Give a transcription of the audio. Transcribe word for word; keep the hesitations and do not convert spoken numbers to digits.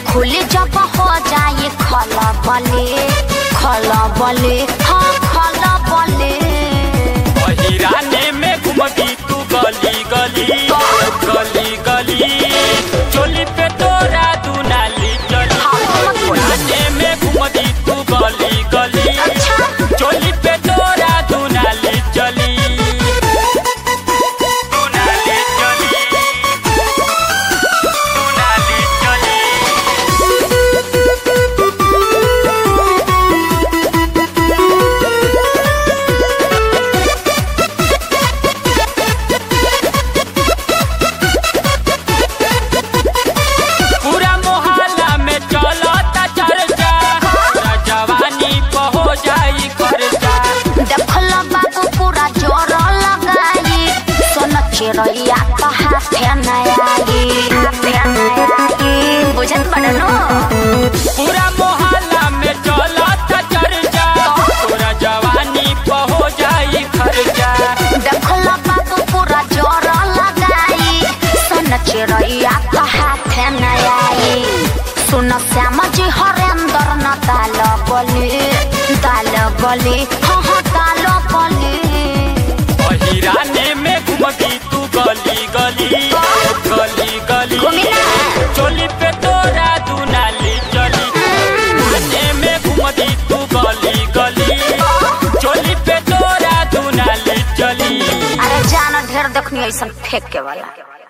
खुले जब हो जाए खला बले खला बले हाँ खला बले हिराने में घूमती तू गली गली गली गली चोली पे तोरा दुनाली चली हिराने में घूमती तू गली गली चोली पे तोरा दुनाली चली दुनाली चली दुनाली चली पूरा मोहल्ला में चलता चर्चा पूरा जवानी पे हो जाई खर्चा देखल बाबू पूरा जोर लगाई सोन चिड़ैया तो हाथे नयाई हाथे नयाई बुझत बड़नो पूरा मोहल्ला में चलता चर्चा पूरा जवानी पे हो जाई खर्चा देखल बाबू पूरा जोर लगाई सोन चिड़ैया तो हाथे नयाई सुन श्याम जी हरेंद्र न दाल बली दाल बली हाँ हाँ दाल बली हिराने में घूमती तू गली गली गली गली घूमी ना। चोली पे तोरा दुनाली चली हिराने में घूमती तू गली गली चोली पे तोरा दुनाली चली अरे जाना ढेर देखनी ऐसा फेंक के वाला।